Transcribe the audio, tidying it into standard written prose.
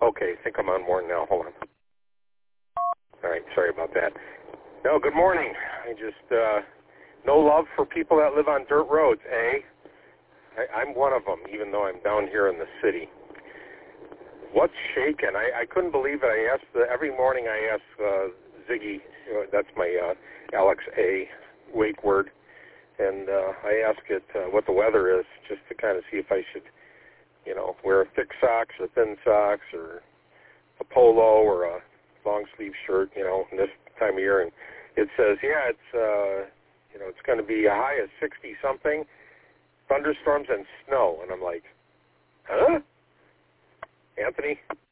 Okay, I think I'm on more now. Hold on. All right, sorry about that. No, good morning. I just, no love for people that live on dirt roads, eh? I'm one of them, even though I'm down here in the city. What's shaking? I couldn't believe it. I asked, every morning I ask Ziggy, that's my Alex A. wake word, and I ask it what the weather is, just to kind of see if I should, wear thick socks or thin socks or a polo or a long sleeve shirt, in this time of year. And it says, yeah, it's going to be a high of 60-something, thunderstorms and snow. And I'm like, huh? Anthony,